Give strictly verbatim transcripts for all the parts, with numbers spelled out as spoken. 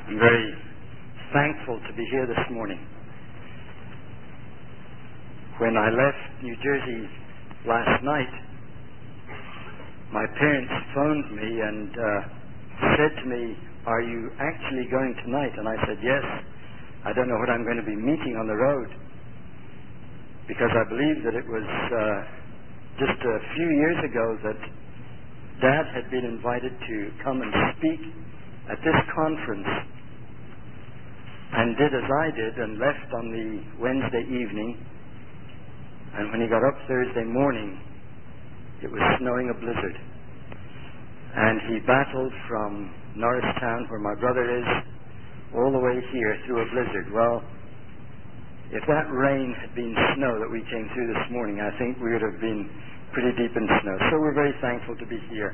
I'm very thankful to be here this morning. When I left New Jersey last night, my parents phoned me and uh, said to me, "Are you actually going tonight?" And I said, "Yes. I don't know what I'm going to be meeting on the road." Because I believe that it was uh, just a few years ago that Dad had been invited to come and speak at this conference, and did as I did and left on the Wednesday evening. And when he got up Thursday morning, it was snowing a blizzard. And he battled from Norristown, where my brother is, all the way here through a blizzard. Well, if that rain had been snow that we came through this morning, I think we would have been pretty deep in snow. So we're very thankful to be here.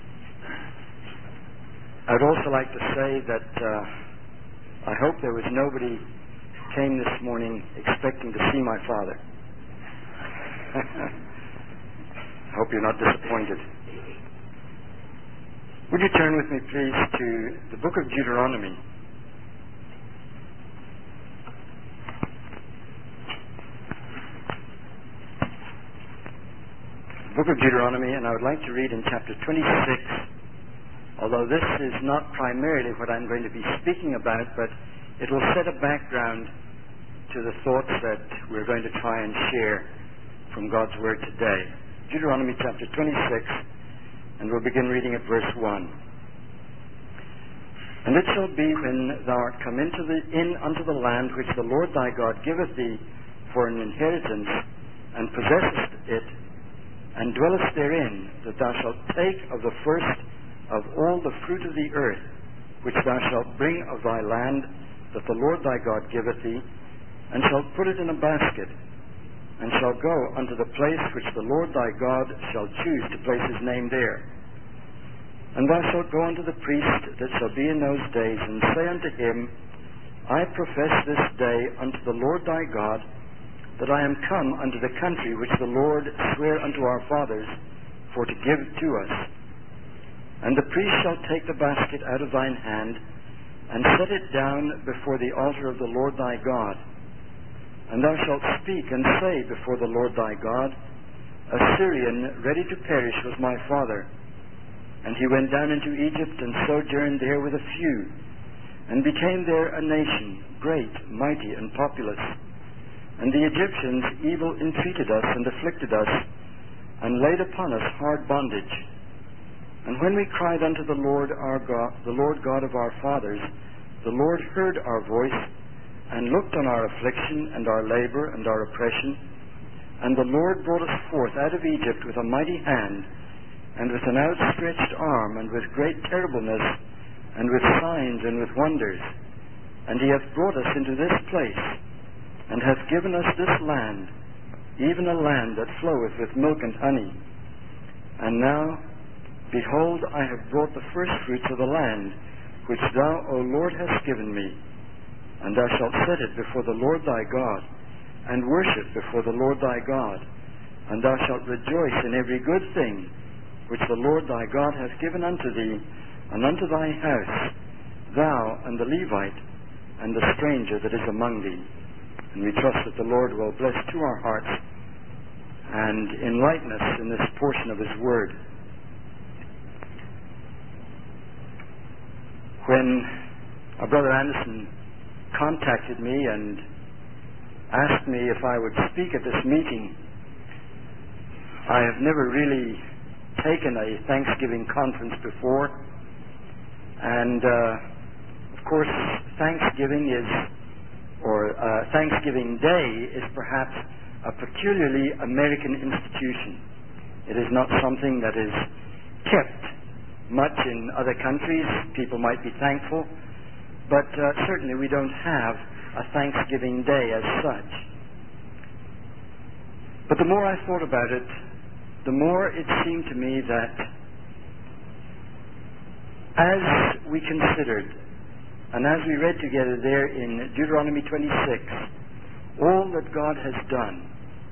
I'd also like to say that uh, I hope there was nobody came this morning expecting to see my father. I hope you're not disappointed. Would you turn with me, please, to the book of Deuteronomy? The book of Deuteronomy, and I would like to read in chapter twenty-six, although this is not primarily what I'm going to be speaking about, but it will set a background to the thoughts that we're going to try and share from God's Word today. Deuteronomy chapter twenty-six, and we'll begin reading at verse one. "And it shall be when thou art come into the, in unto the land which the Lord thy God giveth thee for an inheritance, and possessest it, and dwellest therein, that thou shalt take of the first of all the fruit of the earth, which thou shalt bring of thy land, that the Lord thy God giveth thee, and shalt put it in a basket, and shall go unto the place which the Lord thy God shall choose to place his name there. And thou shalt go unto the priest that shall be in those days, and say unto him, I profess this day unto the Lord thy God, that I am come unto the country which the Lord sware unto our fathers for to give to us. And the priest shall take the basket out of thine hand, and set it down before the altar of the Lord thy God. And thou shalt speak and say before the Lord thy God, A Syrian ready to perish was my father. And he went down into Egypt, and sojourned there with a few, and became there a nation, great, mighty, and populous. And the Egyptians evil entreated us, and afflicted us, and laid upon us hard bondage. And when we cried unto the Lord our God, the Lord God of our fathers, the Lord heard our voice, and looked on our affliction, and our labor, and our oppression. And the Lord brought us forth out of Egypt with a mighty hand, and with an outstretched arm, and with great terribleness, and with signs, and with wonders. And he hath brought us into this place, and hath given us this land, even a land that floweth with milk and honey. And now, behold, I have brought the first fruits of the land, which thou, O Lord, hast given me. And thou shalt set it before the Lord thy God, and worship before the Lord thy God. And thou shalt rejoice in every good thing which the Lord thy God hath given unto thee, and unto thy house, thou and the Levite, and the stranger that is among thee." And we trust that the Lord will bless to our hearts and enlighten us in this portion of his word. When our brother Anderson contacted me and asked me if I would speak at this meeting, I have never really taken a Thanksgiving conference before, and uh, of course Thanksgiving is, or uh, Thanksgiving Day is perhaps a peculiarly American institution. It is not something that is kept much in other countries. People might be thankful, but uh, certainly we don't have a Thanksgiving Day as such. But the more I thought about it, the more it seemed to me that as we considered, and as we read together there in Deuteronomy twenty-six, all that God has done,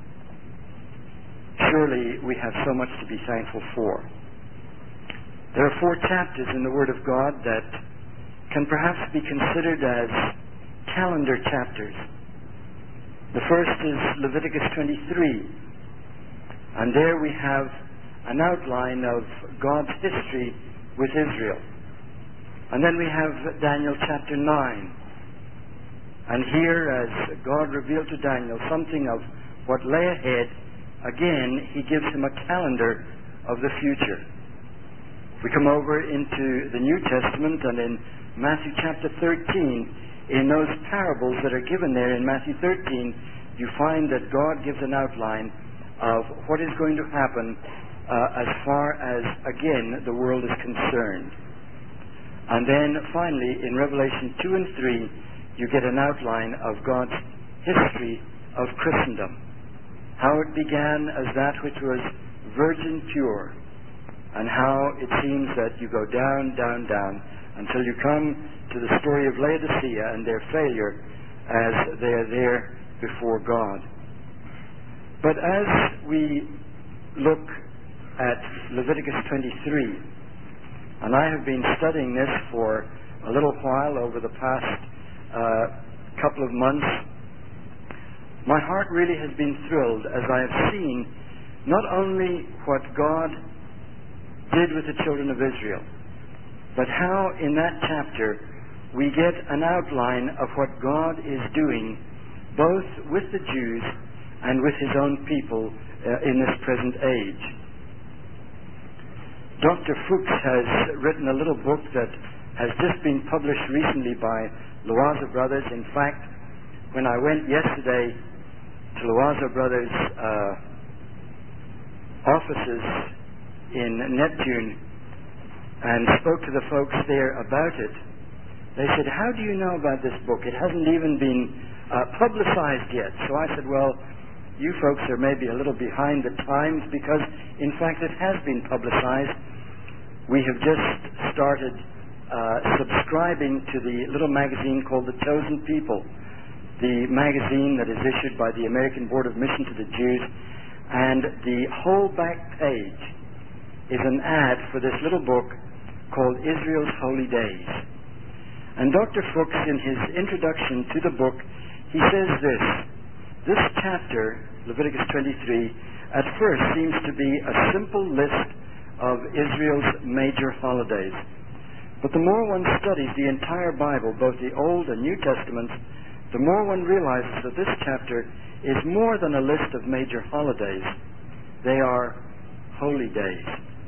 surely we have so much to be thankful for. There are four chapters in the Word of God that can perhaps be considered as calendar chapters. The first is Leviticus twenty-three, and there we have an outline of God's history with Israel. And then we have Daniel chapter nine, and here, as God revealed to Daniel something of what lay ahead, again he gives him a calendar of the future. We come over into the New Testament, and in Matthew chapter thirteen, in those parables that are given there in Matthew thirteen, you find that God gives an outline of what is going to happen uh, as far as, again, the world is concerned. And then finally, in Revelation two and three, you get an outline of God's history of Christendom. How it began as that which was virgin pure, and how it seems that you go down, down, down, until you come to the story of Laodicea and their failure as they are there before God. But as we look at Leviticus twenty-three, and I have been studying this for a little while over the past uh, couple of months, my heart really has been thrilled as I have seen not only what God did with the children of Israel, but how in that chapter we get an outline of what God is doing both with the Jews and with his own people uh, in this present age. Doctor Fuchs has written a little book that has just been published recently by Loaza Brothers. In fact, when I went yesterday to Loaza Brothers' uh, offices in Neptune and spoke to the folks there about it, they said, "How do you know about this book? It hasn't even been uh, publicized yet." So I said, "Well, you folks are maybe a little behind the times, because in fact it has been publicized. We have just started uh, subscribing to the little magazine called The Chosen People, the magazine that is issued by the American Board of Mission to the Jews, and the whole back page is an ad for this little book called Israel's Holy Days." And Doctor Fuchs, in his introduction to the book, he says this: this chapter, Leviticus twenty-three, at first seems to be a simple list of Israel's major holidays. But the more one studies the entire Bible, both the Old and New Testaments, the more one realizes that this chapter is more than a list of major holidays. They are holy days.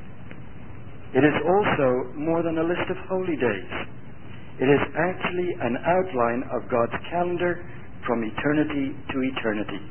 It is also more than a list of holy days. It is actually an outline of God's calendar from eternity to eternity.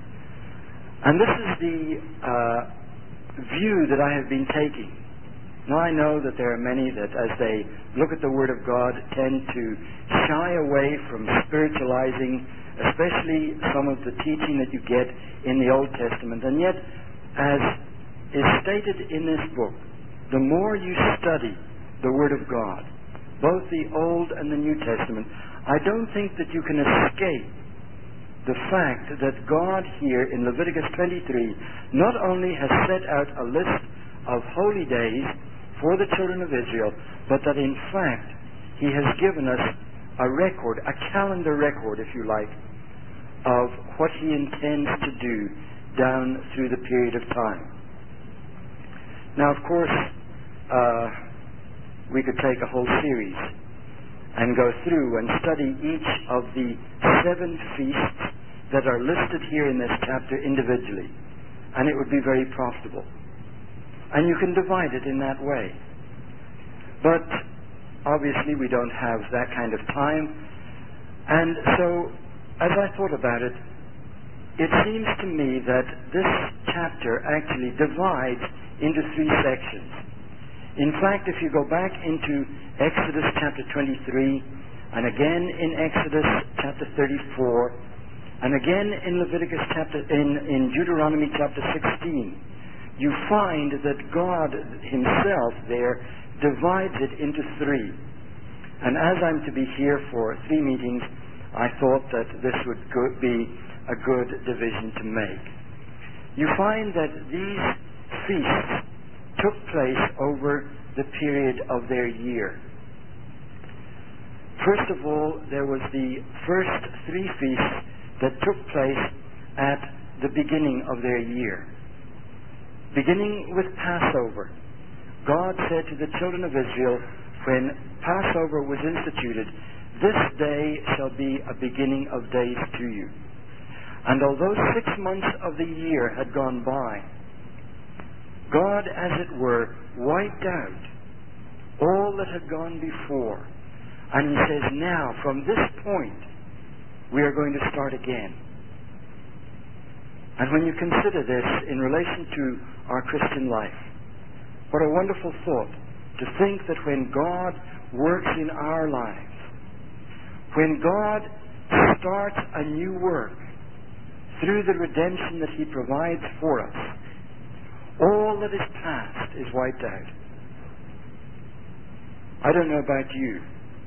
And this is the uh, view that I have been taking. Now, I know that there are many that, as they look at the Word of God, tend to shy away from spiritualizing, especially some of the teaching that you get in the Old Testament. And yet, as is stated in this book, the more you study the Word of God, both the Old and the New Testament, I don't think that you can escape the fact that God here in Leviticus twenty-three not only has set out a list of holy days for the children of Israel, but that in fact he has given us a record, a calendar record, if you like, of what he intends to do down through the period of time. Now, of course, uh, we could take a whole series and go through and study each of the seven feasts that are listed here in this chapter individually, and it would be very profitable. And you can divide it in that way. But obviously we don't have that kind of time, and so as I thought about it, it seems to me that this chapter actually divides into three sections. In fact, if you go back into Exodus chapter twenty-three, and again in Exodus chapter thirty-four, and again in Leviticus chapter, in, in Deuteronomy chapter sixteen, you find that God himself there divides it into three. And as I'm to be here for three meetings, I thought that this would go- be a good division to make. You find that these feasts took place over the period of their year. first of all, there was the first three feasts that took place at the beginning of their year. Beginning with Passover, God said to the children of Israel, when Passover was instituted, "This day shall be a beginning of days to you." And although six months of the year had gone by, God, as it were, wiped out all that had gone before. And he says, now, from this point, we are going to start again. And when you consider this in relation to our Christian life, what a wonderful thought to think that when God works in our lives, when God starts a new work through the redemption that he provides for us, all that is past is wiped out. I don't know about you,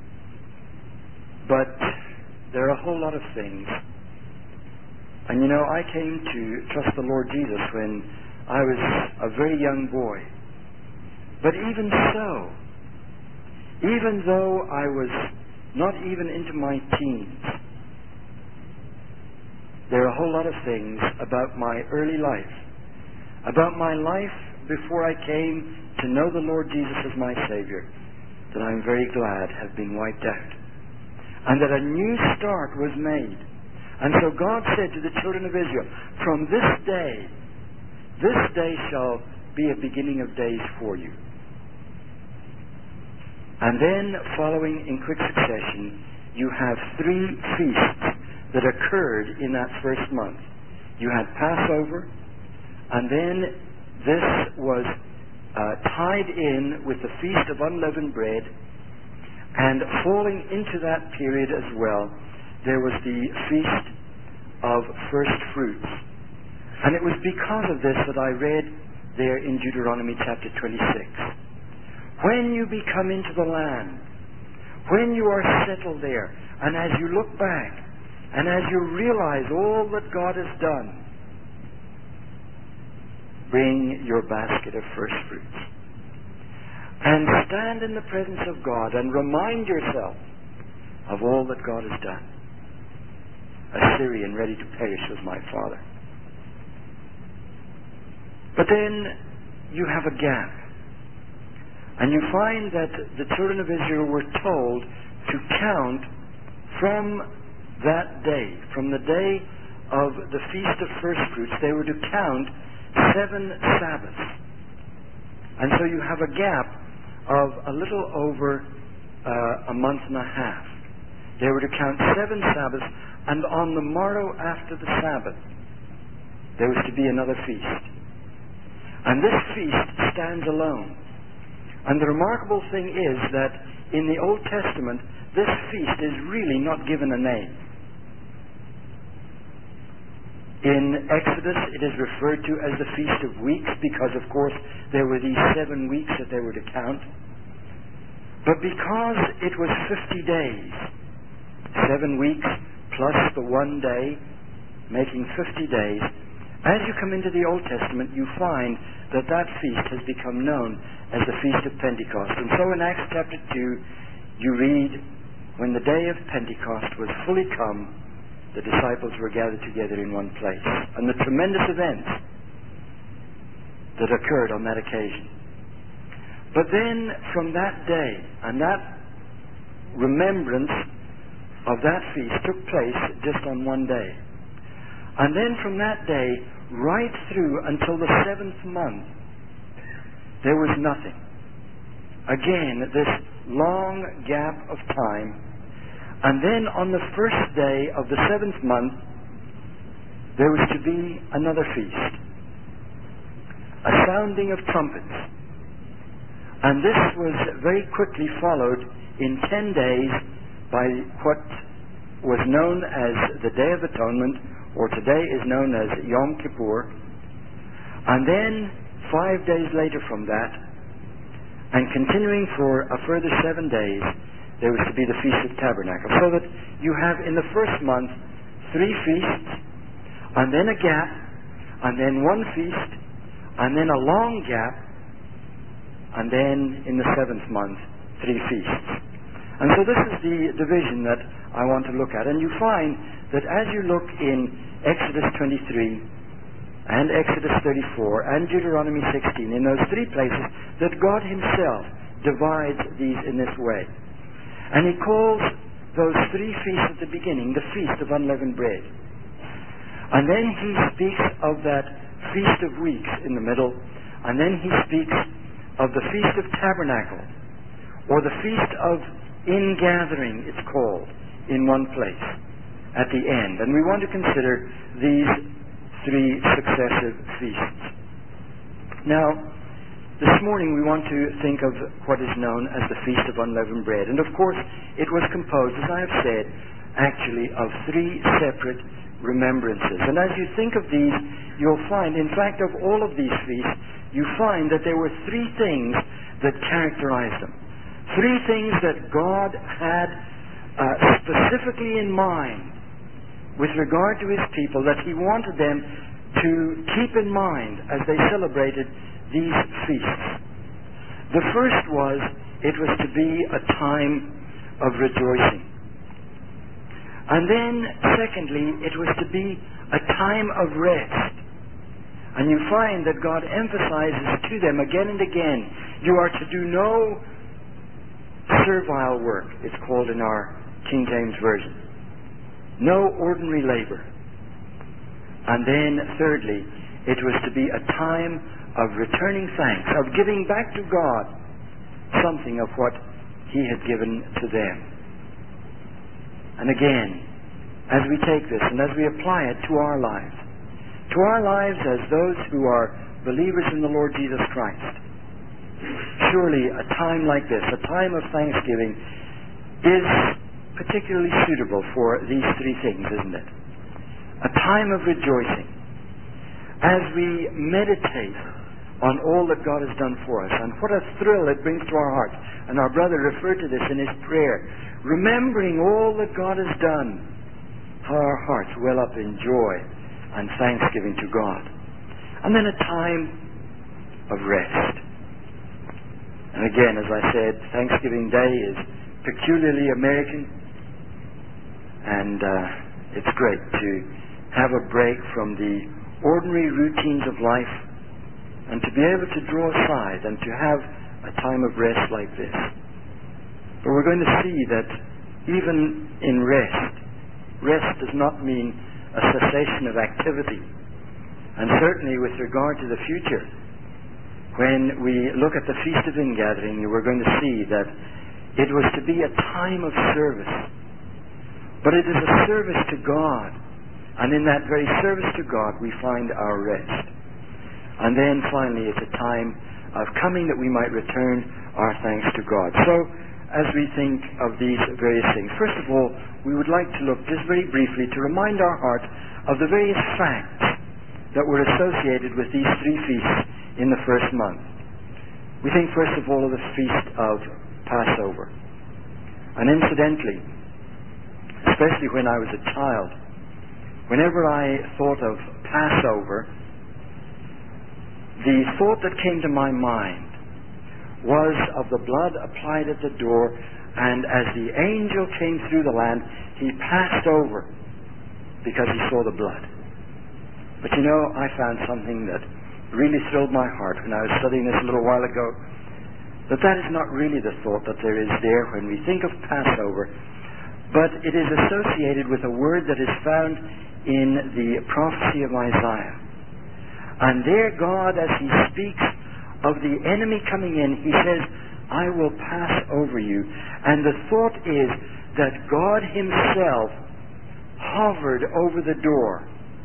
but there are a whole lot of things. And you know, I came to trust the Lord Jesus when I was a very young boy. But even so, even though I was not even into my teens, there are a whole lot of things about my early life, about my life before I came to know the Lord Jesus as my Savior, that I'm very glad have been wiped out. And that a new start was made. And so God said to the children of Israel, from this day, this day shall be a beginning of days for you. And then, following in quick succession, you have three feasts that occurred in that first month. You had Passover, and then this was uh, tied in with the Feast of Unleavened Bread, and falling into that period as well, there was the Feast of First Fruits. And it was because of this that I read there in Deuteronomy chapter twenty-six. When you become into the land, when you are settled there, and as you look back, and as you realize all that God has done, bring your basket of first fruits. And stand in the presence of God and remind yourself of all that God has done. A Syrian ready to perish was my father. But then you have a gap. And you find that the children of Israel were told to count from that day, from the day of the Feast of First Fruits, they were to count seven Sabbaths. And so you have a gap of a little over uh, a month and a half. They were to count seven Sabbaths, and on the morrow after the Sabbath, there was to be another feast. And this feast stands alone. And the remarkable thing is that in the Old Testament, this feast is really not given a name. In Exodus, it is referred to as the Feast of Weeks because, of course, there were these seven weeks that they were to count. But because it was fifty days, seven weeks plus the one day, making fifty days, as you come into the Old Testament, you find that that feast has become known as the Feast of Pentecost. And so in Acts chapter two, you read, when the day of Pentecost was fully come, the disciples were gathered together in one place. And the tremendous events that occurred on that occasion. But then from that day, and that remembrance of that feast took place just on one day. And then from that day, right through until the seventh month, there was nothing. Again, this long gap of time. And then on the first day of the seventh month, there was to be another feast. A sounding of trumpets. And this was very quickly followed in ten days by what was known as the Day of Atonement, or today is known as Yom Kippur. And then five days later from that, and continuing for a further seven days, there was to be the Feast of Tabernacles. So that you have in the first month three feasts, and then a gap, and then one feast, and then a long gap, and then in the seventh month, three feasts. And so this is the division that I want to look at. And you find that as you look in Exodus twenty-three and Exodus thirty-four and Deuteronomy sixteen, in those three places, that God himself divides these in this way. And he calls those three feasts at the beginning the Feast of Unleavened Bread. And then he speaks of that Feast of Weeks in the middle. And then he speaks of the Feast of Tabernacles, or the Feast of Ingathering, it's called, in one place at the end. And we want to consider these three successive feasts. Now, this morning we want to think of what is known as the Feast of Unleavened Bread. And of course, it was composed, as I have said, actually of three separate remembrances. And as you think of these, you'll find, in fact, of all of these feasts, you find that there were three things that characterized them. Three things that God had uh, specifically in mind with regard to his people, that he wanted them to keep in mind as they celebrated these feasts. The first was, it was to be a time of rejoicing. And then, secondly, it was to be a time of rest. And you find that God emphasizes to them again and again, you are to do no servile work, it's called in our King James Version. No ordinary labor. And then, thirdly, it was to be a time of returning thanks, of giving back to God something of what he had given to them. And again, as we take this and as we apply it to our lives, to our lives as those who are believers in the Lord Jesus Christ, surely a time like this, a time of thanksgiving, is particularly suitable for these three things, isn't it? A time of rejoicing. As we meditate on all that God has done for us, and what a thrill it brings to our hearts. And our brother referred to this in his prayer. Remembering all that God has done, how our hearts well up in joy and thanksgiving to God. And then a time of rest. And again, as I said, Thanksgiving Day is peculiarly American, and uh, it's great to have a break from the ordinary routines of life and to be able to draw aside and to have a time of rest like this. But we're going to see that even in rest, rest does not mean a cessation of activity. And certainly with regard to the future, when we look at the Feast of Ingathering, we're going to see that it was to be a time of service. But it is a service to God. And in that very service to God, we find our rest. And then finally, it's a time of coming that we might return our thanks to God. So, as we think of these various things, first of all, we would like to look just very briefly to remind our hearts of the various facts that were associated with these three feasts in the first month. We think first of all of the Feast of Passover. And incidentally, especially when I was a child, whenever I thought of Passover, the thought that came to my mind was of the blood applied at the door, and as the angel came through the land, he passed over because he saw the blood. But you know, I found something that really thrilled my heart when I was studying this a little while ago, that that is not really the thought that there is there when we think of Passover, but it is associated with a word that is found in the prophecy of Isaiah. And there God, as he speaks of the enemy coming in, he says, I will pass over you. And the thought is that God himself hovered over the door.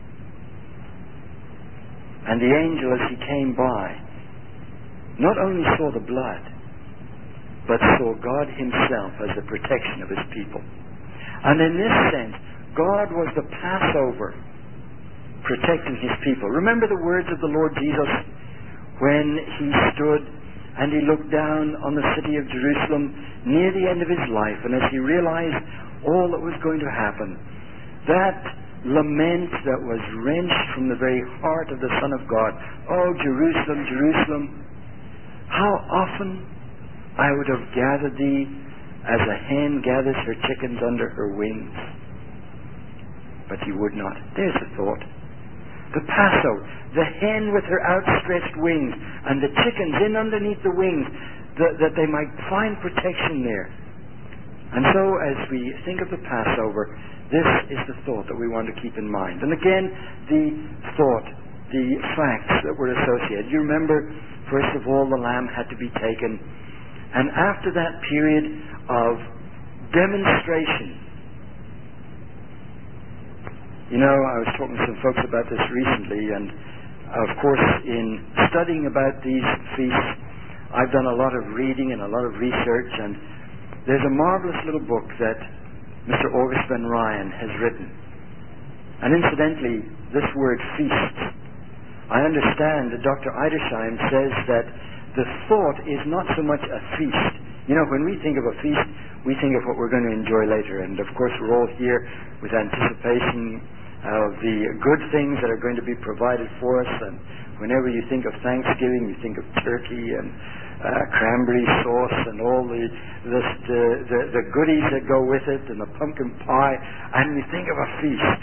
And the angel, as he came by, not only saw the blood, but saw God himself as the protection of his people. And in this sense, God was the Passover, protecting his people. Remember the words of the Lord Jesus when he stood and he looked down on the city of Jerusalem near the end of his life, and as he realized all that was going to happen, that lament that was wrenched from the very heart of the Son of God, oh Jerusalem, Jerusalem, how often I would have gathered thee as a hen gathers her chickens under her wings. But he would not. There's the thought. The Passover, the hen with her outstretched wings, and the chickens in underneath the wings, that, that they might find protection there. And so as we think of the Passover, this is the thought that we want to keep in mind. And again, the thought, the facts that were associated. You remember, first of all, the lamb had to be taken. And after that period of demonstration, you know, I was talking to some folks about this recently, and of course in studying about these feasts, I've done a lot of reading and a lot of research, and there's a marvelous little book that Mister August Van Ryan has written. And incidentally, this word feast, I understand that Doctor Edersheim says that the thought is not so much a feast. You know, when we think of a feast, we think of what we're going to enjoy later. And of course, we're all here with anticipation of the good things that are going to be provided for us. And whenever you think of Thanksgiving, you think of turkey and uh, cranberry sauce and all the the, the the the goodies that go with it, and the pumpkin pie, and you think of a feast.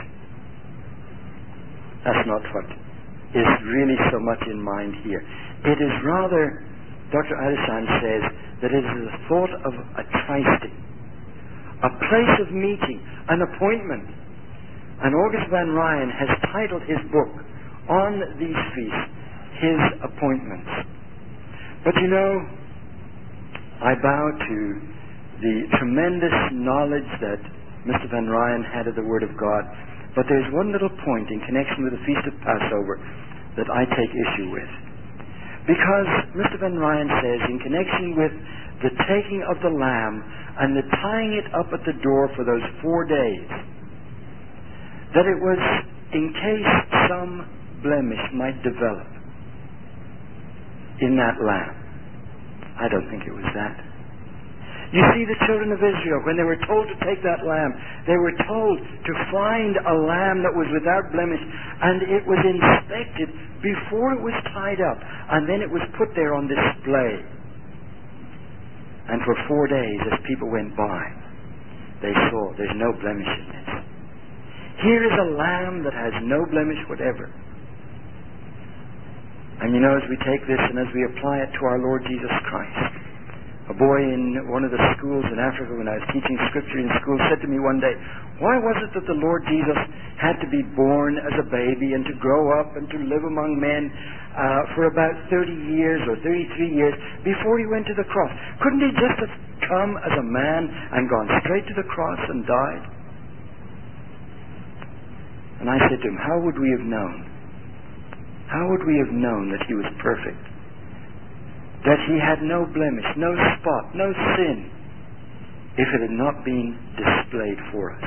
That's not what is really so much in mind here. It is rather, Doctor Edersheim says, that it is the thought of a trysting, a place of meeting, an appointment. And August Van Ryan has titled his book on these feasts, His Appointments. But you know, I bow to the tremendous knowledge that Mister Van Ryan had of the Word of God. But there's one little point in connection with the Feast of Passover that I take issue with. Because Mister Van Ryan says, in connection with the taking of the lamb and the tying it up at the door for those four days, that it was in case some blemish might develop in that lamb. I don't think it was that. You see, the children of Israel, when they were told to take that lamb, they were told to find a lamb that was without blemish, and it was inspected before it was tied up, and then it was put there on display. And for four days, as people went by, they saw there's no blemish in this. Here is a lamb that has no blemish whatever. And you know, as we take this and as we apply it to our Lord Jesus Christ, a boy in one of the schools in Africa, when I was teaching Scripture in school, said to me one day, why was it that the Lord Jesus had to be born as a baby and to grow up and to live among men uh, for about thirty years or thirty-three years before he went to the cross? Couldn't he just have come as a man and gone straight to the cross and died? And I said to him, how would we have known? How would we have known that he was perfect? That he had no blemish, no spot, no sin, if it had not been displayed for us.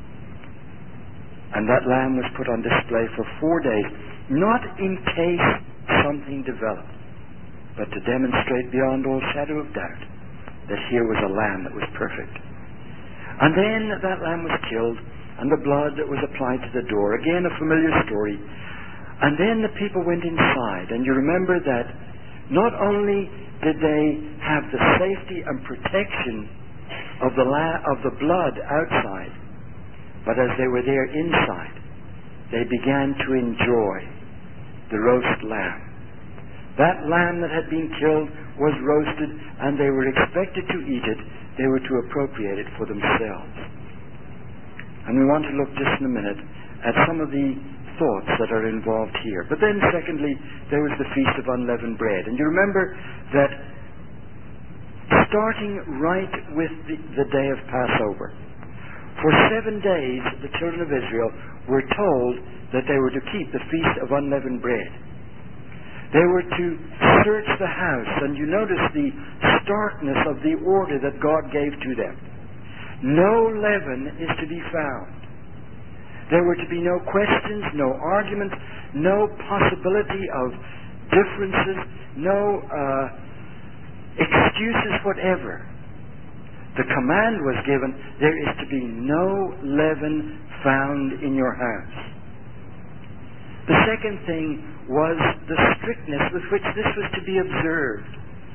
And that lamb was put on display for four days, not in case something developed, but to demonstrate beyond all shadow of doubt that here was a lamb that was perfect. And then that lamb was killed, and the blood that was applied to the door, again a familiar story. And then the people went inside, and you remember that not only did they have the safety and protection of the la- of the blood outside, but as they were there inside, they began to enjoy the roast lamb. That lamb that had been killed was roasted, and they were expected to eat it. They were to appropriate it for themselves. And we want to look just in a minute at some of the thoughts that are involved here. But then secondly, there was the Feast of Unleavened Bread. And you remember that starting right with the, the day of Passover, for seven days the children of Israel were told that they were to keep the Feast of Unleavened Bread. They were to search the house, and you notice the starkness of the order that God gave to them. No leaven is to be found. There were to be no questions, no arguments, no possibility of differences, no uh, excuses whatever. The command was given, there is to be no leaven found in your house. The second thing was the strictness with which this was to be observed.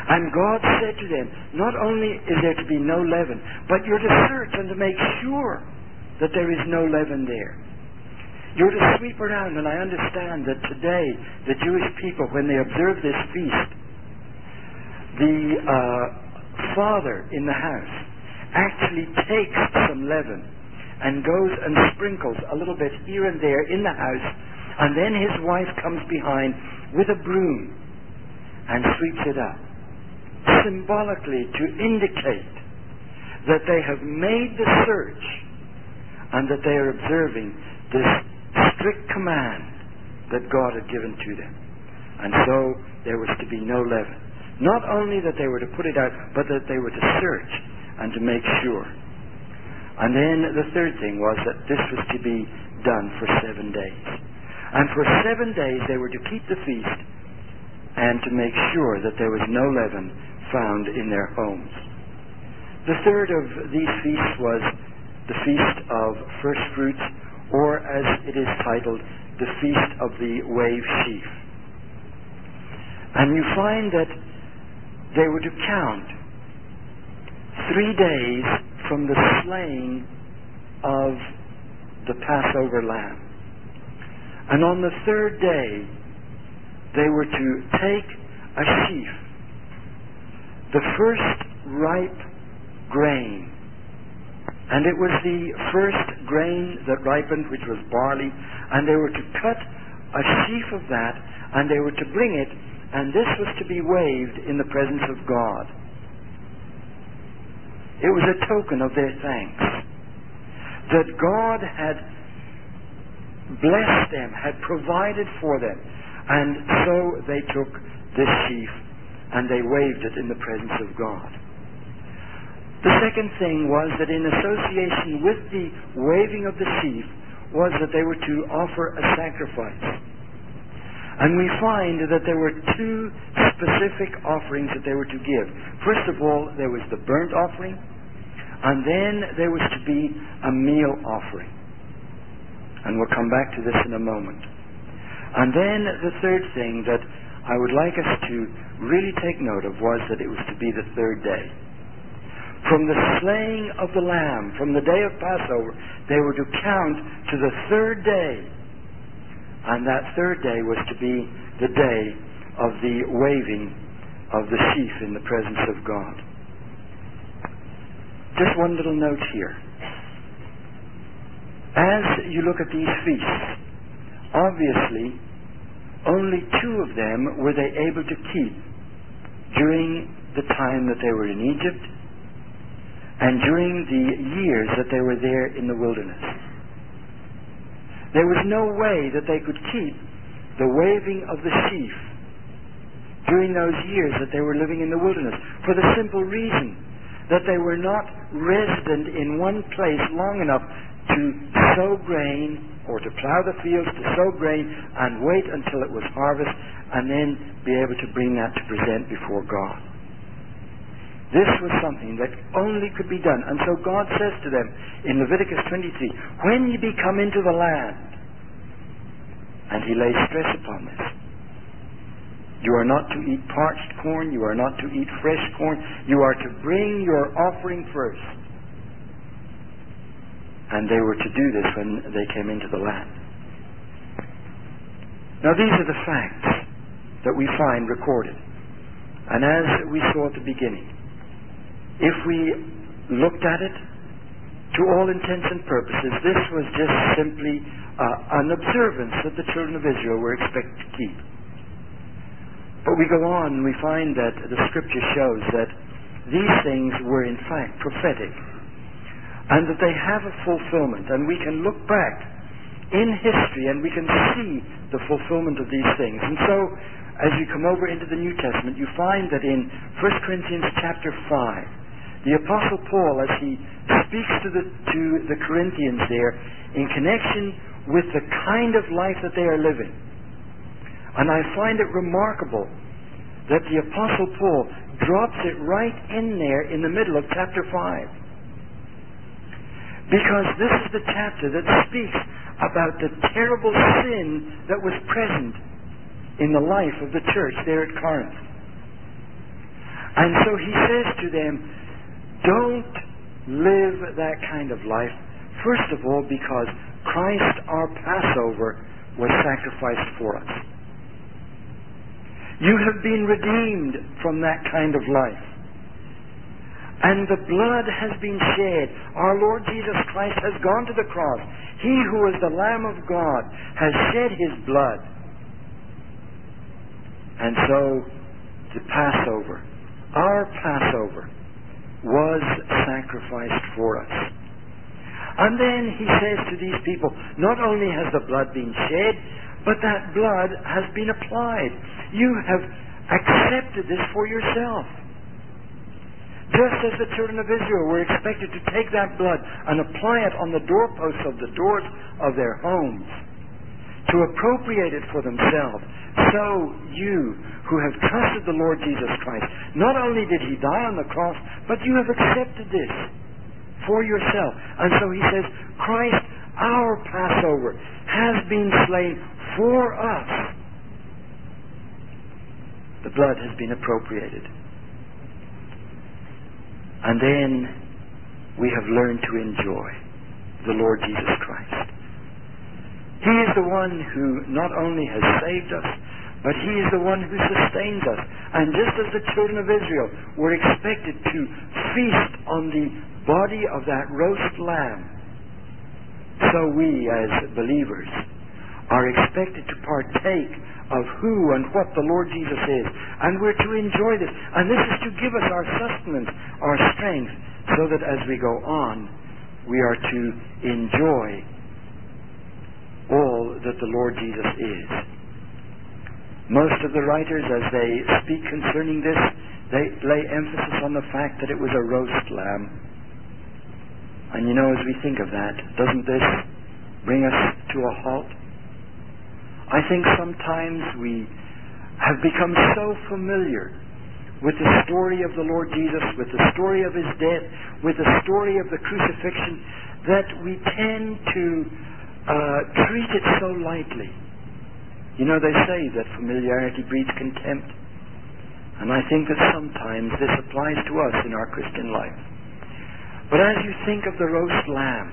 And God said to them, not only is there to be no leaven, but you're to search and to make sure that there is no leaven there. You're to sweep around, and I understand that today the Jewish people, when they observe this feast, the uh, father in the house actually takes some leaven and goes and sprinkles a little bit here and there in the house, and then his wife comes behind with a broom and sweeps it up, symbolically to indicate that they have made the search and that they are observing this strict command that God had given to them. And so there was to be no leaven. Not only that they were to put it out, but that they were to search and to make sure. And then the third thing was that this was to be done for seven days. And for seven days they were to keep the feast and to make sure that there was no leaven found in their homes. The third of these feasts was the Feast of First Fruits, or as it is titled, the Feast of the Wave Sheaf. And you find that they were to count three days from the slaying of the Passover lamb. And on the third day, they were to take a sheaf, the first ripe grain. And it was the first grain that ripened, which was barley, and they were to cut a sheaf of that, and they were to bring it, and this was to be waved in the presence of God. It was a token of their thanks, that God had blessed them, had provided for them, and so they took this sheaf, and they waved it in the presence of God. The second thing was that in association with the waving of the sheaf was that they were to offer a sacrifice. And we find that there were two specific offerings that they were to give. First of all, there was the burnt offering, and then there was to be a meal offering. And we'll come back to this in a moment. And then the third thing that I would like us to really take note of was that it was to be the third day. From the slaying of the lamb, from the day of Passover, they were to count to the third day. And that third day was to be the day of the waving of the sheaf in the presence of God. Just one little note here. As you look at these feasts, obviously, only two of them were they able to keep during the time that they were in Egypt and during the years that they were there in the wilderness. There was no way that they could keep the waving of the sheaf during those years that they were living in the wilderness, for the simple reason that they were not resident in one place long enough to sow grain or to plow the fields, to sow grain and wait until it was harvest and then be able to bring that to present before God. This was something that only could be done. And so God says to them in Leviticus twenty-three, when ye be come into the land, and he lays stress upon this, you are not to eat parched corn, you are not to eat fresh corn, you are to bring your offering first. And they were to do this when they came into the land. Now these are the facts that we find recorded. And as we saw at the beginning, if we looked at it, to all intents and purposes, this was just simply uh, an observance that the children of Israel were expected to keep. But we go on and we find that the Scripture shows that these things were in fact prophetic, and that they have a fulfillment, and we can look back in history and we can see the fulfillment of these things. And so, as you come over into the New Testament, you find that in First Corinthians chapter five, the Apostle Paul, as he speaks to the, to the Corinthians there, in connection with the kind of life that they are living. And I find it remarkable that the Apostle Paul drops it right in there in the middle of chapter five. Because this is the chapter that speaks about the terrible sin that was present in the life of the church there at Corinth. And so he says to them, don't live that kind of life, first of all, because Christ, our Passover, was sacrificed for us. You have been redeemed from that kind of life. And the blood has been shed. Our Lord Jesus Christ has gone to the cross. He who is the Lamb of God has shed his blood. And so, the Passover, our Passover, was sacrificed for us. And then he says to these people, not only has the blood been shed, but that blood has been applied. You have accepted this for yourself. Just as the children of Israel were expected to take that blood and apply it on the doorposts of the doors of their homes, to appropriate it for themselves, so you who have trusted the Lord Jesus Christ, not only did he die on the cross, but you have accepted this for yourself. And so he says, Christ, our Passover, has been slain for us. The blood has been appropriated. And then we have learned to enjoy the Lord Jesus Christ. He is the one who not only has saved us, but he is the one who sustains us. And just as the children of Israel were expected to feast on the body of that roast lamb, so we as believers are expected to partake of who and what the Lord Jesus is. And we're to enjoy this. And this is to give us our sustenance, our strength, so that as we go on, we are to enjoy all that the Lord Jesus is. Most of the writers, as they speak concerning this, they lay emphasis on the fact that it was a roast lamb. And you know, as we think of that, doesn't this bring us to a halt? I think sometimes we have become so familiar with the story of the Lord Jesus, with the story of his death, with the story of the crucifixion, that we tend to uh, treat it so lightly. You know, they say that familiarity breeds contempt. And I think that sometimes this applies to us in our Christian life. But as you think of the roast lamb,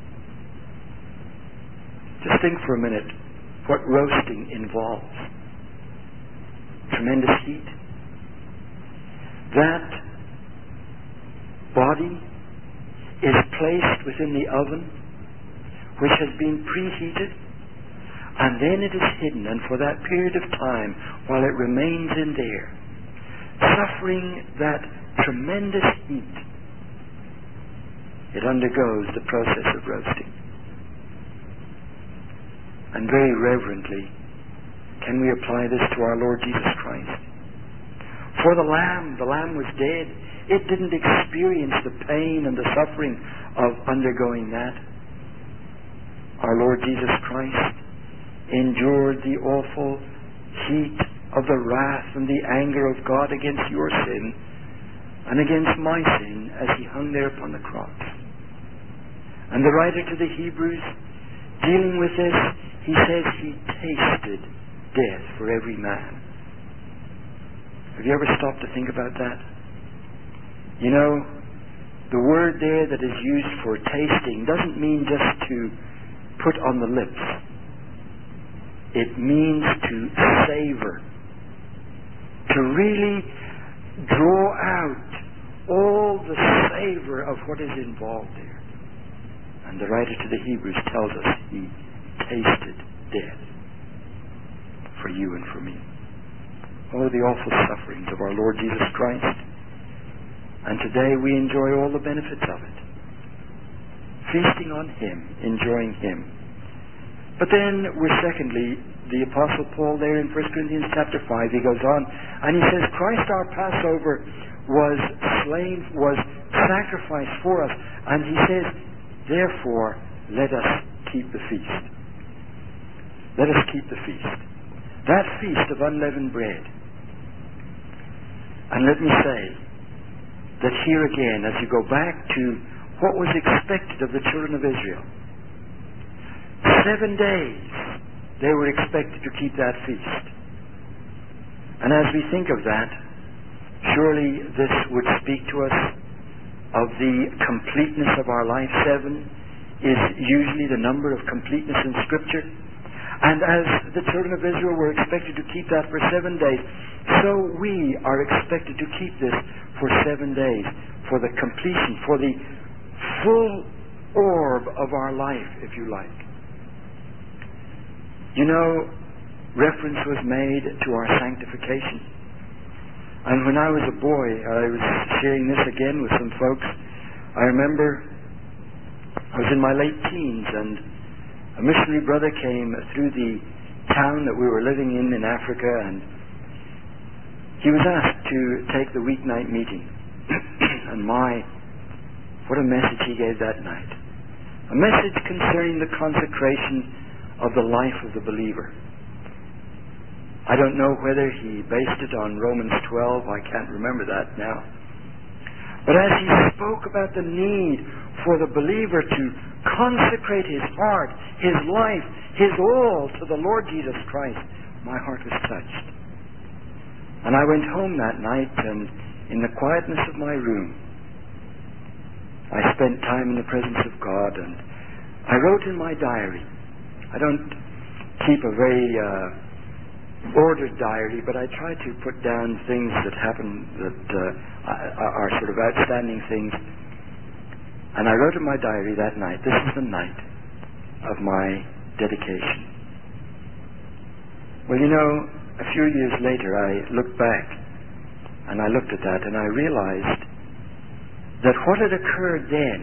just think for a minute what roasting involves. Tremendous heat. That body is placed within the oven, which has been preheated, and then it is hidden, and for that period of time, while it remains in there, suffering that tremendous heat, it undergoes the process of roasting. And very reverently, can we apply this to our Lord Jesus Christ? For the Lamb, the Lamb was dead. It didn't experience the pain and the suffering of undergoing that. Our Lord Jesus Christ endured the awful heat of the wrath and the anger of God against your sin and against my sin as he hung there upon the cross. And the writer to the Hebrews, dealing with this, he says he tasted death for every man. Have you ever stopped to think about that? You know, the word there that is used for tasting doesn't mean just to put on the lips. It means to savor, to really draw out all the savor of what is involved there. And the writer to the Hebrews tells us he tasted death for you and for me. Oh, the awful sufferings of our Lord Jesus Christ. And today we enjoy all the benefits of it. Feasting on him, enjoying him. But then we're secondly, the Apostle Paul there in First Corinthians chapter five, he goes on and he says, Christ our Passover was slain, was sacrificed for us. And he says, therefore, let us keep the feast. Let us keep the feast. That feast of unleavened bread. And let me say that here again, as you go back to what was expected of the children of Israel, seven days they were expected to keep that feast. And as we think of that, Surely this would speak to us of the completeness of our life. Seven is usually the number of completeness in Scripture. And as the children of Israel were expected to keep that for seven days, so we are expected to keep this for seven days, for the completion, for the full orb of our life, if you like. You know, reference was made to our sanctification. And when I was a boy, I was sharing this again with some folks. I remember I was in my late teens, and a missionary brother came through the town that we were living in in Africa, and he was asked to take the weeknight meeting. And my, what a message he gave that night. A message concerning the consecration of the life of the believer. I don't know whether he based it on Romans twelve. I can't remember that now. But as he spoke about the need for the believer to consecrate his heart, his life, his all to the Lord Jesus Christ, my heart was touched. And I went home that night, and in the quietness of my room, I spent time in the presence of God, and I wrote in my diary. I don't keep a very uh, ordered diary, but I try to put down things that happen that uh, are sort of outstanding things. And I wrote in my diary that night, this is the night of my dedication. Well, you know, a few years later I looked back and I looked at that and I realized that what had occurred then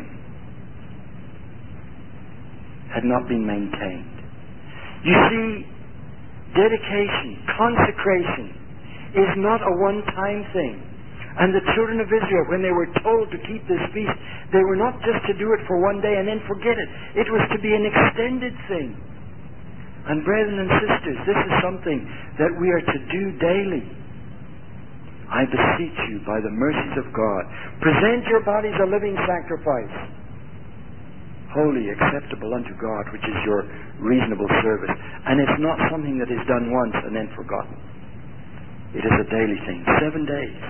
had not been maintained. You see, dedication, consecration is not a one-time thing. And the children of Israel, when they were told to keep this feast, they were not just to do it for one day and then forget it. It was to be an extended thing. And brethren and sisters, this is something that we are to do daily. I beseech you by the mercies of God, present your bodies a living sacrifice, holy, acceptable unto God, which is your reasonable service. And it's not something that is done once and then forgotten. It is a daily thing, seven days.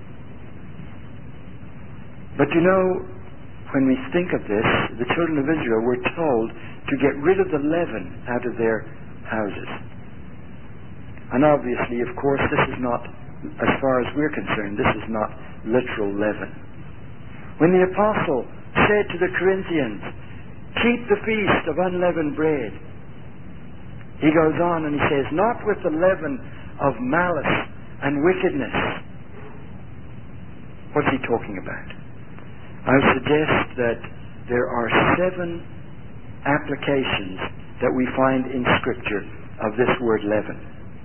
But you know, when we think of this, the children of Israel were told to get rid of the leaven out of their houses. And obviously, of course, this is not, as far as we're concerned, this is not literal leaven. When the apostle said to the Corinthians, keep the feast of unleavened bread, he goes on and he says, not with the leaven of malice and wickedness. What's he talking about? I suggest that there are seven applications that we find in Scripture of this word leaven.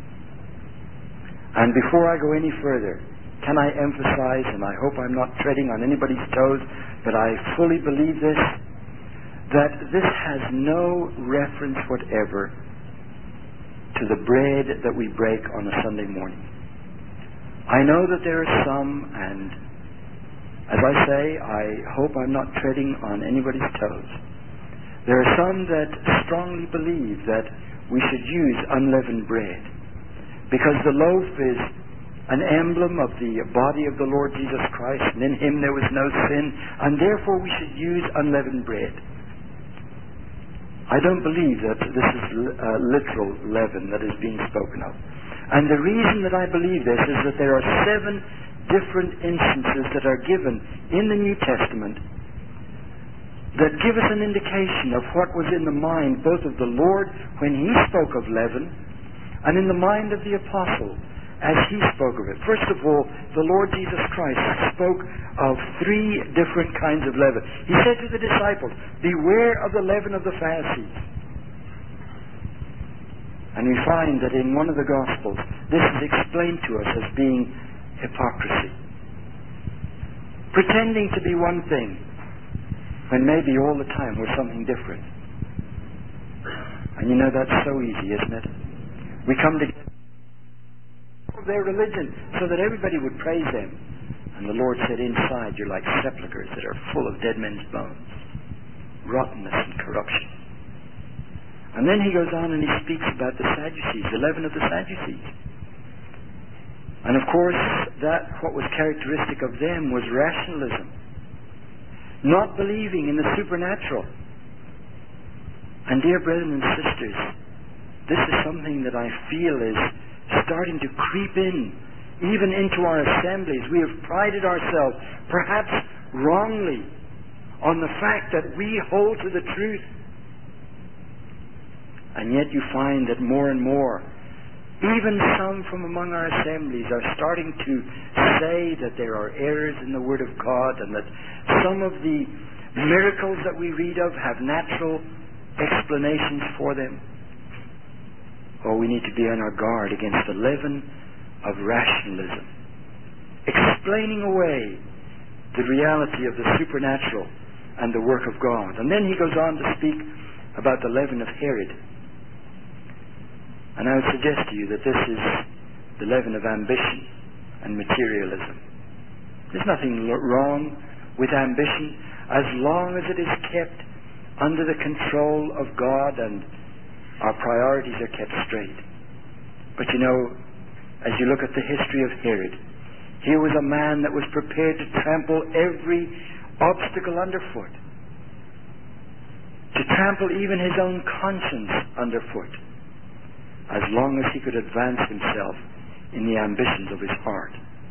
And before I go any further, can I emphasize, and I hope I'm not treading on anybody's toes, but I fully believe this, that this has no reference whatever to the bread that we break on a Sunday morning. I know that there are some, and as I say, I hope I'm not treading on anybody's toes. There are some that strongly believe that we should use unleavened bread because the loaf is an emblem of the body of the Lord Jesus Christ, and in Him there was no sin, and therefore we should use unleavened bread. I don't believe that this is a literal leaven that is being spoken of. And the reason that I believe this is that there are seven different instances that are given in the New Testament that give us an indication of what was in the mind both of the Lord when He spoke of leaven and in the mind of the apostle as he spoke of it. First of all, the Lord Jesus Christ spoke of three different kinds of leaven. He said to the disciples, beware of the leaven of the Pharisees. And we find that in one of the Gospels this is explained to us as being hypocrisy. Pretending to be one thing when maybe all the time we're something different. And you know that's so easy, isn't it? We come together for their religion so that everybody would praise them. And the Lord said, inside you're like sepulchres that are full of dead men's bones, rottenness and corruption. And then he goes on and he speaks about the Sadducees, the leaven of the Sadducees. And of course, that what was characteristic of them was rationalism. Not believing in the supernatural. And dear brethren and sisters, this is something that I feel is starting to creep in, even into our assemblies. We have prided ourselves, perhaps wrongly, on the fact that we hold to the truth. And yet you find that more and more, even some from among our assemblies are starting to say that there are errors in the Word of God, and that some of the miracles that we read of have natural explanations for them. Oh, we need to be on our guard against the leaven of rationalism, explaining away the reality of the supernatural and the work of God. And then he goes on to speak about the leaven of Herod. And I would suggest to you that this is the leaven of ambition and materialism. There's nothing wrong with ambition as long as it is kept under the control of God and our priorities are kept straight. But you know, as you look at the history of Herod, here was a man that was prepared to trample every obstacle underfoot, to trample even his own conscience underfoot, as long as he could advance himself in the ambitions of his heart.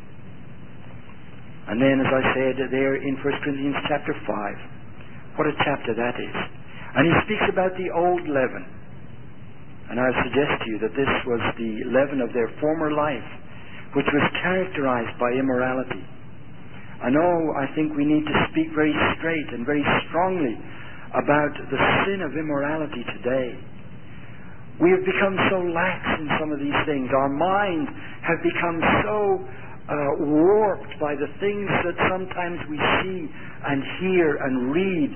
And then, as I said there in First Corinthians chapter five, what a chapter that is. And he speaks about the old leaven. And I suggest to you that this was the leaven of their former life, which was characterized by immorality. I know I think we need to speak very straight and very strongly about the sin of immorality today. We have become so lax in some of these things. Our minds have become so uh, warped by the things that sometimes we see and hear and read.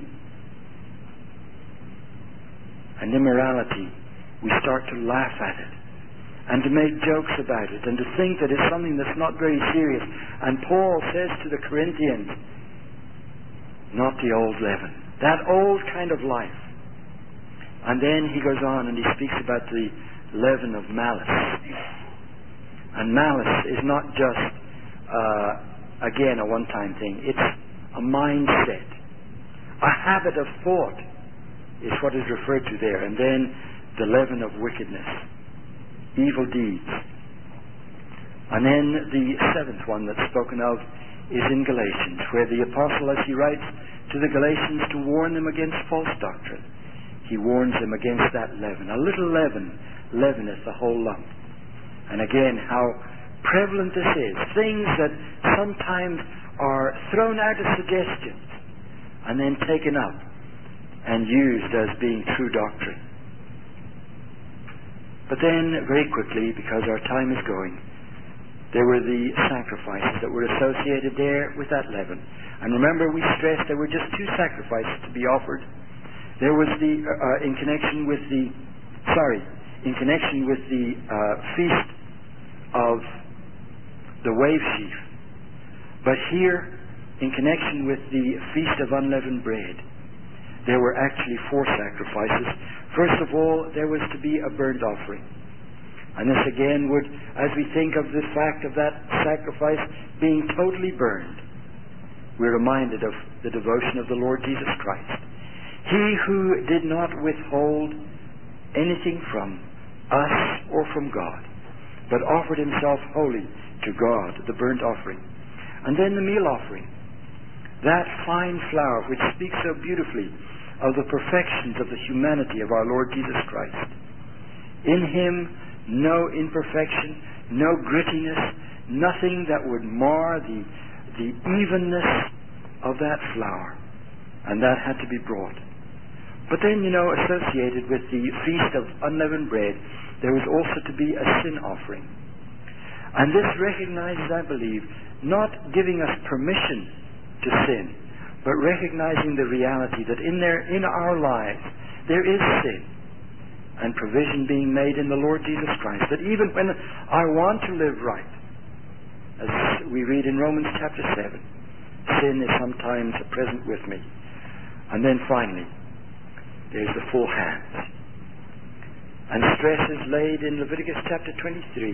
And immorality, we start to laugh at it and to make jokes about it and to think that it's something that's not very serious. And Paul says to the Corinthians, not the old leaven, that old kind of life. And then he goes on and he speaks about the leaven of malice. And malice is not just, uh, again, a one-time thing. It's a mindset. A habit of thought is what is referred to there. And then the leaven of wickedness, evil deeds. And then the seventh one that's spoken of is in Galatians, where the apostle, as he writes to the Galatians to warn them against false doctrine, he warns them against that leaven. A little leaven leaveneth the whole lump. And again, how prevalent this is. Things that sometimes are thrown out as suggestions and then taken up and used as being true doctrine. But then, very quickly, because our time is going, there were the sacrifices that were associated there with that leaven. And remember, we stressed there were just two sacrifices to be offered. There was the, uh, in connection with the, sorry, in connection with the uh, feast of the wave sheaf. But here, in connection with the feast of unleavened bread, there were actually four sacrifices. First of all, there was to be a burnt offering. And this again would, as we think of the fact of that sacrifice being totally burned, we're reminded of the devotion of the Lord Jesus Christ. He who did not withhold anything from us or from God, but offered himself wholly to God, the burnt offering. And then the meal offering, that fine flour which speaks so beautifully of the perfections of the humanity of our Lord Jesus Christ. In him, no imperfection, no grittiness, nothing that would mar the, the evenness of that flour. And that had to be brought. But then, you know, associated with the Feast of Unleavened Bread, there was also to be a sin offering. And this recognizes, I believe, not giving us permission to sin, but recognizing the reality that in there, in our lives, there is sin and provision being made in the Lord Jesus Christ. That even when I want to live right, as we read in Romans chapter seven, sin is sometimes present with me. And then finally, there's the full hands. And stress is laid in Leviticus chapter twenty-three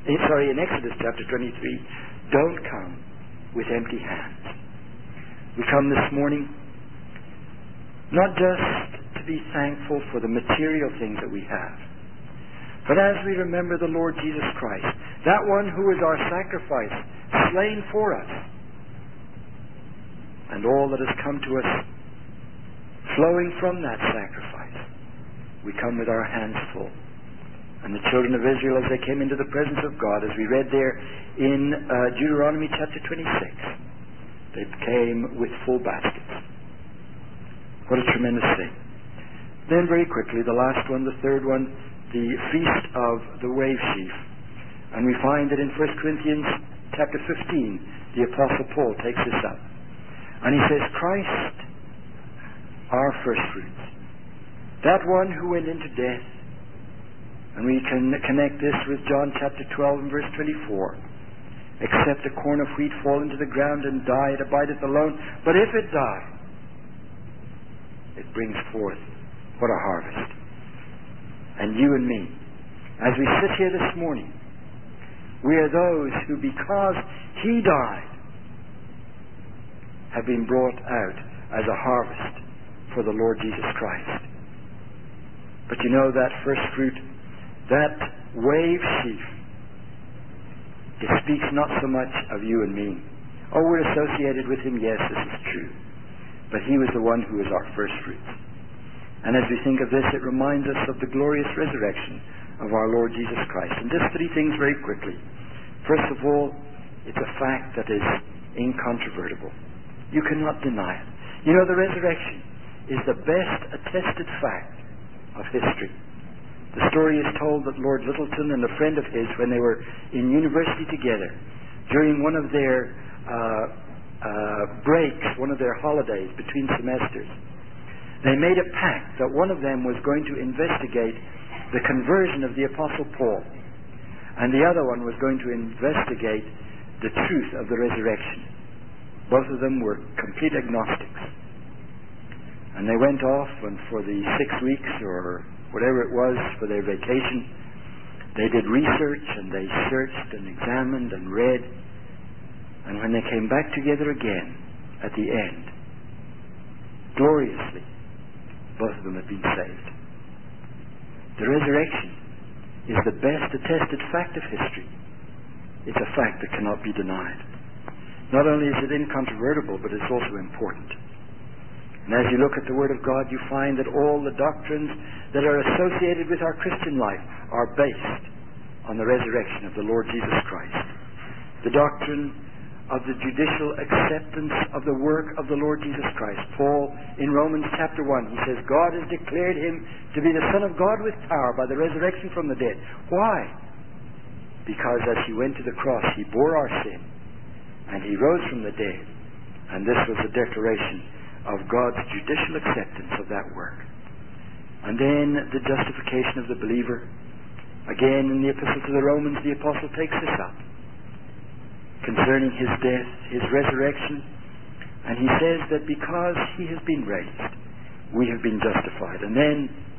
eh, sorry, in Exodus chapter twenty-three, don't come with empty hands. We come this morning not just to be thankful for the material things that we have, but as we remember the Lord Jesus Christ, that one who is our sacrifice, slain for us, and all that has come to us flowing from that sacrifice, we come with our hands full. And the children of Israel, as they came into the presence of God, as we read there in uh, Deuteronomy chapter twenty-six, they came with full baskets. What a tremendous thing. Then very quickly, the last one, the third one, the Feast of the Wave Sheaf. And we find that in First Corinthians chapter fifteen, the Apostle Paul takes this up. And he says, Christ, our first fruits, that one who went into death. And we can connect this with John chapter twelve and verse twenty-four. Except a corn of wheat fall into the ground and die, it abideth alone. But if it die, it brings forth what a harvest. And you and me, as we sit here this morning, we are those who, because He died, have been brought out as a harvest for the Lord Jesus Christ. But you know, that first fruit, that wave sheaf, it speaks not so much of you and me. Oh, we're associated with Him, yes, this is true. But He was the one who is our first fruits. And as we think of this, it reminds us of the glorious resurrection of our Lord Jesus Christ. And just three things very quickly. First of all, it's a fact that is incontrovertible. You cannot deny it. You know, the resurrection is the best attested fact of history. The story is told that Lord Lyttelton and a friend of his, when they were in university together, during one of their uh, uh, breaks, one of their holidays between semesters, they made a pact that one of them was going to investigate the conversion of the Apostle Paul, and the other one was going to investigate the truth of the resurrection. Both of them were complete agnostics. And they went off, and for the six weeks or whatever it was for their vacation, they did research, and they searched and examined and read. And when they came back together again at the end, gloriously, both of them had been saved. The resurrection is the best attested fact of history. It's a fact that cannot be denied. Not only is it incontrovertible, but it's also important. And as you look at the Word of God, you find that all the doctrines that are associated with our Christian life are based on the resurrection of the Lord Jesus Christ. The doctrine of the judicial acceptance of the work of the Lord Jesus Christ. Paul, in Romans chapter one, he says, God has declared Him to be the Son of God with power by the resurrection from the dead. Why? Because as He went to the cross, He bore our sin, and He rose from the dead. And this was a declaration of God's judicial acceptance of that work. And then the justification of the believer. Again, in the Epistle to the Romans, the Apostle takes this up concerning His death, His resurrection, and he says that because He has been raised, we have been justified. And then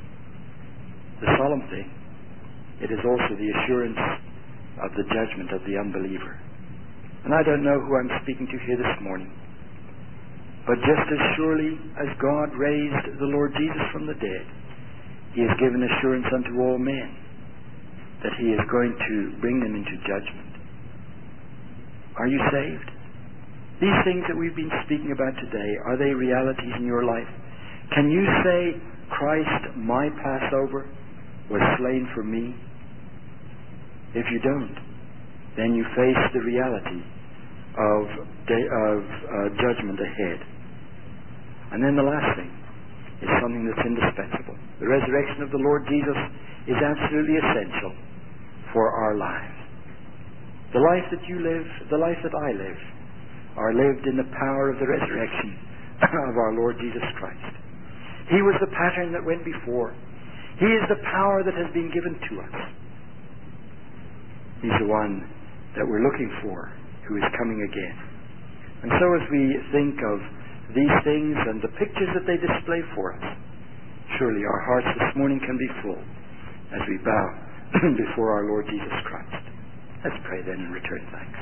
the solemn thing, it is also the assurance of the judgment of the unbeliever. And I don't know who I'm speaking to here this morning, but just as surely as God raised the Lord Jesus from the dead, He has given assurance unto all men that He is going to bring them into judgment. Are you saved? These things that we've been speaking about today, are they realities in your life? Can you say, Christ, my Passover, was slain for me? If you don't, then you face the reality of, day, of uh, judgment ahead. And then the last thing is something that's indispensable. The resurrection of the Lord Jesus is absolutely essential for our lives. The life that you live, the life that I live, are lived in the power of the resurrection of our Lord Jesus Christ. He was the pattern that went before. He is the power that has been given to us. He's the one that we're looking for, who is coming again. And so as we think of these things and the pictures that they display for us, surely our hearts this morning can be full as we bow before our Lord Jesus Christ. Let's pray then and return thanks.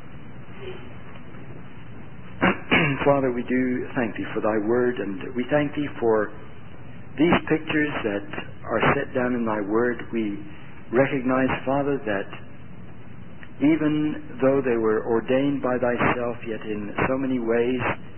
Father, we do thank Thee for Thy word, and we thank Thee for these pictures that are set down in Thy word. We recognize, Father, that even though they were ordained by Thyself, yet in so many ways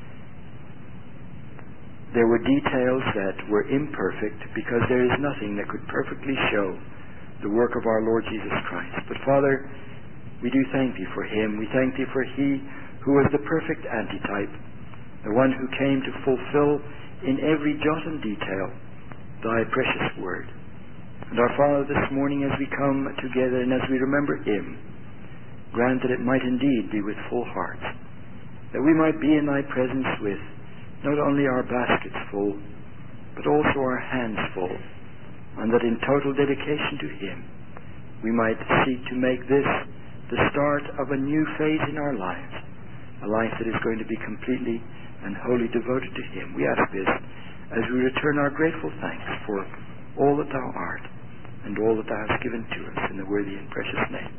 there were details that were imperfect, because there is nothing that could perfectly show the work of our Lord Jesus Christ. But Father, we do thank Thee for Him. We thank Thee for He who was the perfect antitype, the one who came to fulfill in every jot and detail Thy precious word. And our Father, this morning as we come together and as we remember Him, grant that it might indeed be with full hearts, that we might be in Thy presence with not only our baskets full, but also our hands full, and that in total dedication to Him we might seek to make this the start of a new phase in our lives, a life that is going to be completely and wholly devoted to Him. We ask this as we return our grateful thanks for all that Thou art and all that Thou hast given to us, in the worthy and precious name